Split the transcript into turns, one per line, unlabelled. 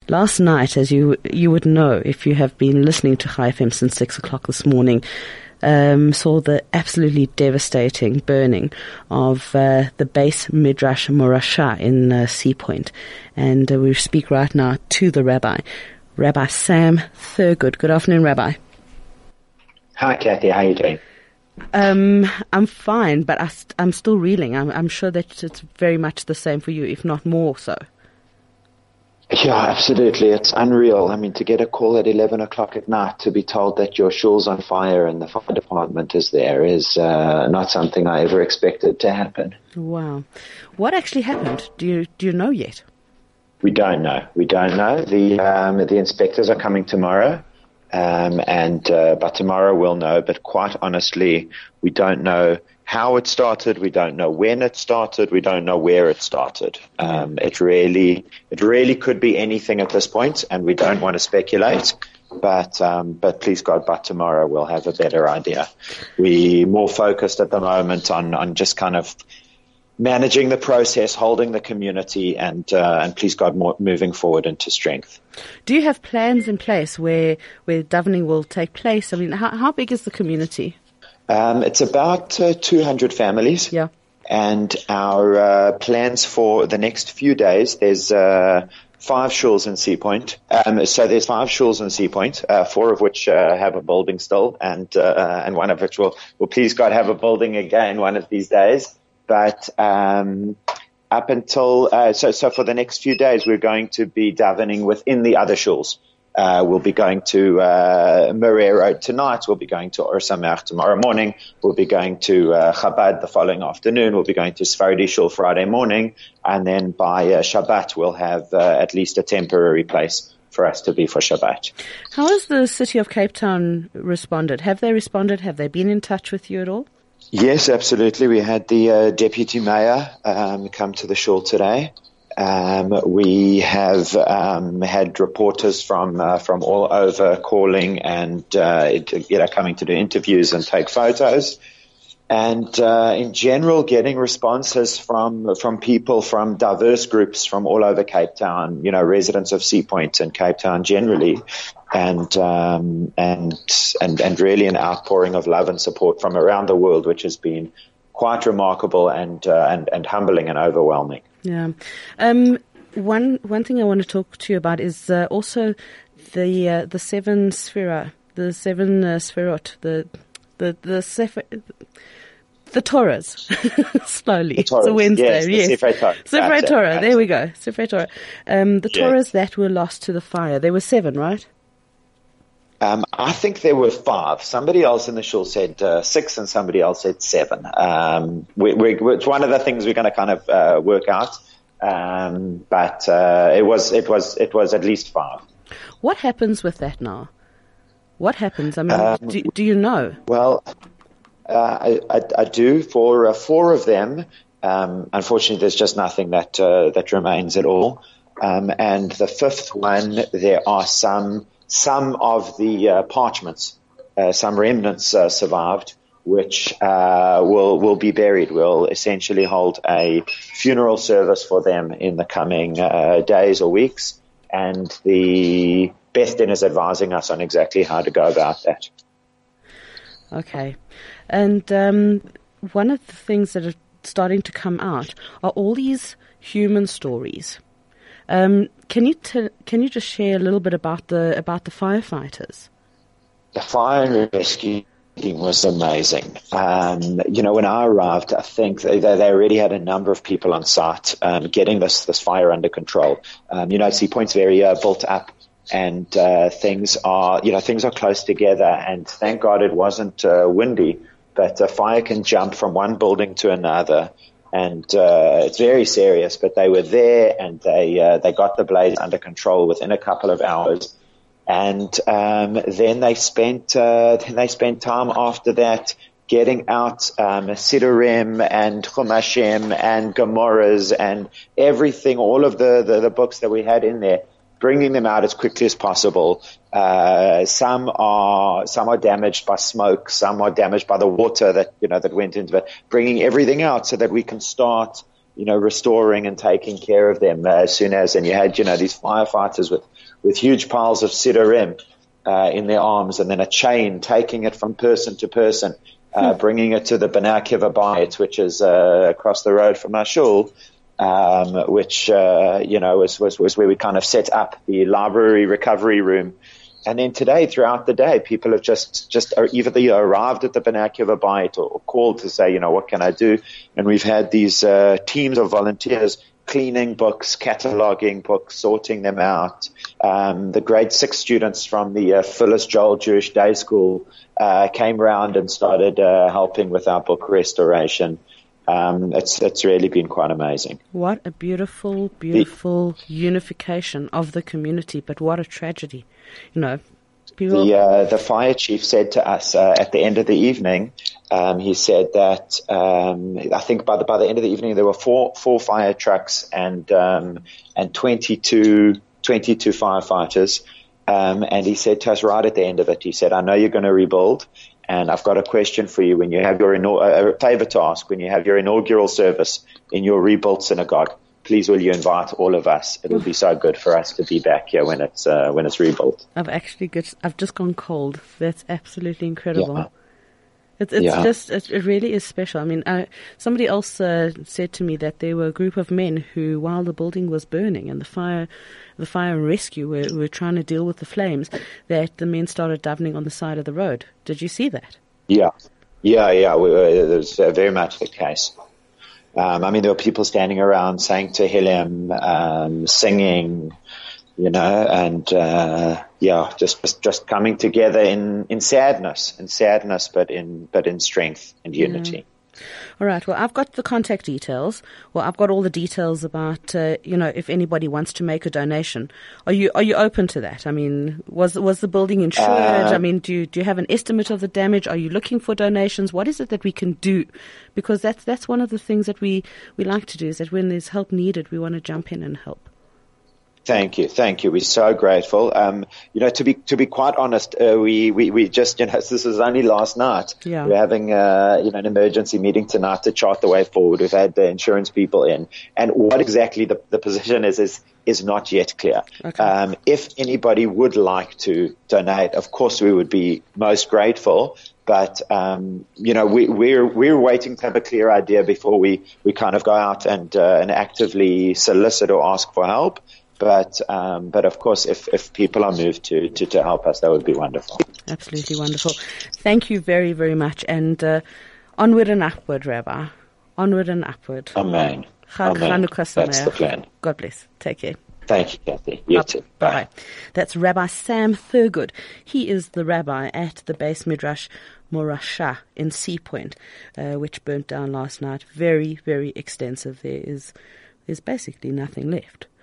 Last night, as you would know if you have been listening to Chai FM since 6 o'clock this morning, saw the absolutely devastating burning of the base Midrash Morasha in Sea Point. And we speak right now to the Rabbi Sam Thurgood. Good afternoon, Rabbi.
Hi, Kathy. How are you doing?
I'm fine, but I'm still reeling. I'm sure that it's very much the same for you, if not more so.
Yeah, absolutely. It's unreal. I mean, to get a call at 11 o'clock at night to be told that your shul's on fire and the fire department is there is not something I ever expected to happen.
Wow. What actually happened? Do you know yet?
We don't know. The inspectors are coming tomorrow, and by tomorrow we'll know. But quite honestly, we don't know how it started. We don't know when it started. We don't know where it started. It really could be anything at this point, and we don't want to speculate. But please God, by tomorrow we'll have a better idea. We're more focused at the moment on just kind of managing the process, holding the community, and please God, moving forward into strength.
Do you have plans in place where davening will take place? I mean, how big is the community?
It's about 200 families.
Yeah.
And our plans for the next few days, there's 5 shuls in Sea Point. So there's 5 shuls in Sea Point, 4 of which have a building still, and one of which will please God have a building again one of these days. But up until so for the next few days, we're going to be davening within the other shuls. We'll be going to Murray Road tonight. We'll be going to Or Sameach tomorrow morning. We'll be going to Chabad the following afternoon. We'll be going to Sephardi Shul Friday morning. And then by Shabbat, we'll have at least a temporary place for us to be for Shabbat.
How has the city of Cape Town responded? Have they responded? Have they been in touch with you at all?
Yes, absolutely. We had the deputy mayor come to the shul today. We have had reporters from all over calling and coming to do interviews and take photos, and in general getting responses from people from diverse groups from all over Cape Town, residents of Sea Point and Cape Town generally, and really an outpouring of love and support from around the world, which has been quite remarkable and humbling and overwhelming.
Yeah. One thing I want to talk to you about is also the 7 Sphira, the 7 Sphirot, the Torahs. Slowly.
The Torahs,
it's a Wednesday.
Yes.
Sefer Torah. There we go. Sefer Torah. The Torahs that were lost to the fire. There were 7, right?
I think there were 5. Somebody else in the shul said 6, and somebody else said 7. It's one of the things we're going to kind of work out, but it was at least 5.
What happens with that now? What happens? I mean, do you know?
Well, I do. For 4 of them, unfortunately, there's just nothing that remains at all. And the 5th one, there are some of the parchments, some remnants survived, which will be buried. We'll essentially hold a funeral service for them in the coming days or weeks, and the Beth Din is advising us on exactly how to go about that.
Okay. And one of the things that are starting to come out are all these human stories. Can you just share a little bit about the firefighters?
The fire and rescue team was amazing. When I arrived, I think they already had a number of people on site getting this fire under control. Sea Point's very built up, and things are close together. And thank God it wasn't windy, but a fire can jump from one building to another. And it's very serious, but they were there, and they got the blaze under control within a couple of hours. And then they spent time after that getting out Sidurim and Chumashim and Gemorahs and everything, all of the books that we had in there, bringing them out as quickly as possible. Some are damaged by smoke, some are damaged by the water that went into it, bringing everything out so that we can start restoring and taking care of them as soon as, and you had, these firefighters with huge piles of sidorim in their arms, and then a chain taking it from person to person, bringing it to the Bnei Akiva Bayit, which is across the road from our shul, which was where we kind of set up the library recovery room. And then today, throughout the day, people have just either arrived at the Bnei Akiva Bayit or called to say, what can I do? And we've had these teams of volunteers cleaning books, cataloging books, sorting them out. The grade 6 students from the Phyllis Joel Jewish Day School came around and started helping with our book restoration. It's really been quite amazing.
What a beautiful, beautiful unification of the community, but what a tragedy. People...
The fire chief said to us at the end of the evening, he said that I think by the end of the evening there were four fire trucks and 22 firefighters, and he said to us right at the end of it, he said, I know you're going to rebuild, and I've got a question for you. When you have a favor to ask, when you have your inaugural service in your rebuilt synagogue, please will you invite all of us? It will be so good for us to be back here when it's rebuilt.
I've just gone cold. That's absolutely incredible.
Yeah.
It really is special. I mean, somebody else said to me that there were a group of men who, while the building was burning and the fire and rescue were trying to deal with the flames, that the men started davening on the side of the road. Did you see that?
Yeah. It was very much the case. There were people standing around saying Tehillim, singing, just coming together in sadness, but in strength and unity.
All right. Well, I've got the contact details. Well, I've got all the details about, if anybody wants to make a donation. Are you open to that? I mean, was the building insured? Do you have an estimate of the damage? Are you looking for donations? What is it that we can do? Because that's one of the things that we like to do, is that when there's help needed, we want to jump in and help.
Thank you. We're so grateful. To be quite honest, we just, this is only last night.
Yeah.
We're having, an emergency meeting tonight to chart the way forward. We've had the insurance people in, and what exactly the position is not yet clear.
Okay.
If anybody would like to donate, of course we would be most grateful. But, we're waiting to have a clear idea before we kind of go out and actively solicit or ask for help. But of course, if people are moved to help us, that would be wonderful.
Absolutely wonderful. Thank you very, very much. And onward and upward, Rabbi. Onward and upward.
Amen. That's the plan.
God bless. Take care.
Thank you, Kathy. You too.
Bye. That's Rabbi Sam Thurgood. He is the rabbi at the Beis Midrash Morasha in Sea Point, which burnt down last night. Very, very extensive. There's basically nothing left.